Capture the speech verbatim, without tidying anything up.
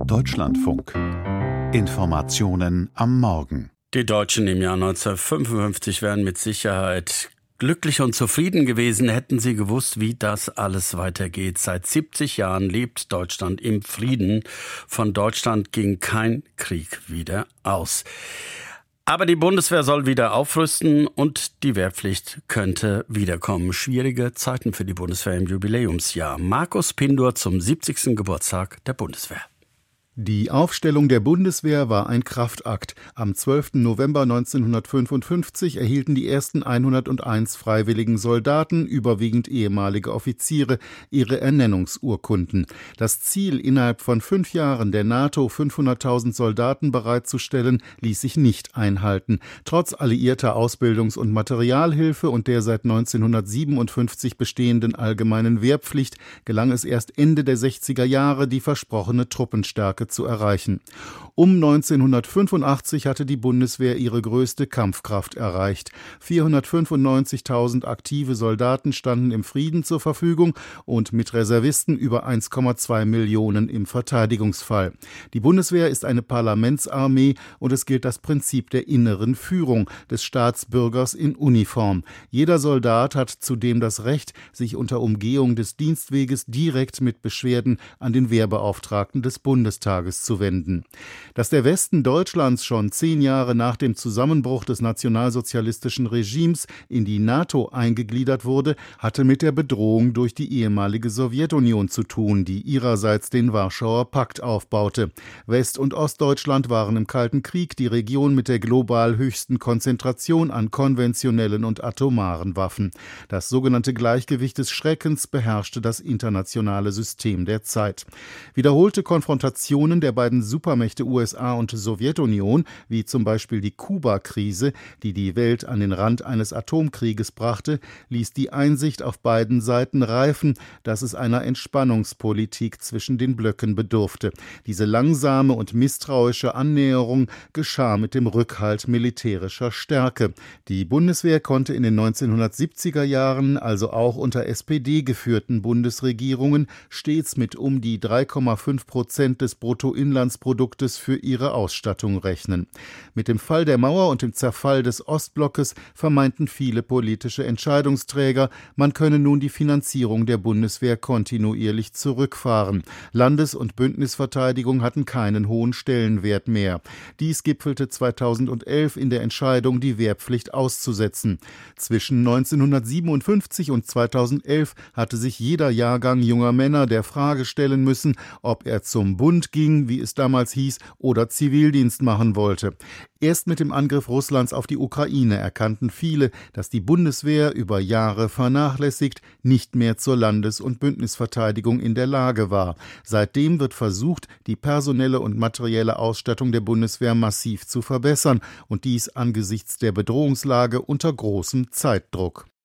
Deutschlandfunk. Informationen am Morgen. Die Deutschen im Jahr neunzehnhundertfünfundfünfzig wären mit Sicherheit glücklich und zufrieden gewesen, hätten sie gewusst, wie das alles weitergeht. Seit siebzig Jahren lebt Deutschland im Frieden. Von Deutschland ging kein Krieg wieder aus. Aber die Bundeswehr soll wieder aufrüsten und die Wehrpflicht könnte wiederkommen. Schwierige Zeiten für die Bundeswehr im Jubiläumsjahr. Markus Pindur zum siebzigsten Geburtstag der Bundeswehr. Die Aufstellung der Bundeswehr war ein Kraftakt. Am zwölften November neunzehnhundertfünfundfünfzig erhielten die ersten hunderteins freiwilligen Soldaten, überwiegend ehemalige Offiziere, ihre Ernennungsurkunden. Das Ziel, innerhalb von fünf Jahren der NATO fünfhunderttausend Soldaten bereitzustellen, ließ sich nicht einhalten. Trotz alliierter Ausbildungs- und Materialhilfe und der seit neunzehnhundertsiebenundfünfzig bestehenden allgemeinen Wehrpflicht gelang es erst Ende der sechziger Jahre, die versprochene Truppenstärke zu erreichen. Um neunzehnhundertfünfundachtzig hatte die Bundeswehr ihre größte Kampfkraft erreicht. vierhundertfünfundneunzigtausend aktive Soldaten standen im Frieden zur Verfügung und mit Reservisten über eins Komma zwei Millionen im Verteidigungsfall. Die Bundeswehr ist eine Parlamentsarmee und es gilt das Prinzip der inneren Führung des Staatsbürgers in Uniform. Jeder Soldat hat zudem das Recht, sich unter Umgehung des Dienstweges direkt mit Beschwerden an den Wehrbeauftragten des Bundestages zu wenden. Dass der Westen Deutschlands schon zehn Jahre nach dem Zusammenbruch des nationalsozialistischen Regimes in die NATO eingegliedert wurde, hatte mit der Bedrohung durch die ehemalige Sowjetunion zu tun, die ihrerseits den Warschauer Pakt aufbaute. West- und Ostdeutschland waren im Kalten Krieg die Region mit der global höchsten Konzentration an konventionellen und atomaren Waffen. Das sogenannte Gleichgewicht des Schreckens beherrschte das internationale System der Zeit. Wiederholte Konfrontationen der beiden Supermächte U S A und Sowjetunion, wie zum Beispiel die Kuba-Krise, die die Welt an den Rand eines Atomkrieges brachte, ließ die Einsicht auf beiden Seiten reifen, dass es einer Entspannungspolitik zwischen den Blöcken bedurfte. Diese langsame und misstrauische Annäherung geschah mit dem Rückhalt militärischer Stärke. Die Bundeswehr konnte in den neunzehnhundertsiebziger Jahren, also auch unter S P D geführten Bundesregierungen, stets mit um die drei Komma fünf Prozent des Bruttoinlandsproduktes für ihre Ausstattung rechnen. Mit dem Fall der Mauer und dem Zerfall des Ostblockes vermeinten viele politische Entscheidungsträger, man könne nun die Finanzierung der Bundeswehr kontinuierlich zurückfahren. Landes- und Bündnisverteidigung hatten keinen hohen Stellenwert mehr. Dies gipfelte zweitausendelf in der Entscheidung, die Wehrpflicht auszusetzen. Zwischen neunzehnhundertsiebenundfünfzig und zweitausendelf hatte sich jeder Jahrgang junger Männer der Frage stellen müssen, ob er zum Bund ging, wie es damals hieß, oder Zivildienst machen wollte. Erst mit dem Angriff Russlands auf die Ukraine erkannten viele, dass die Bundeswehr über Jahre vernachlässigt nicht mehr zur Landes- und Bündnisverteidigung in der Lage war. Seitdem wird versucht, die personelle und materielle Ausstattung der Bundeswehr massiv zu verbessern und dies angesichts der Bedrohungslage unter großem Zeitdruck.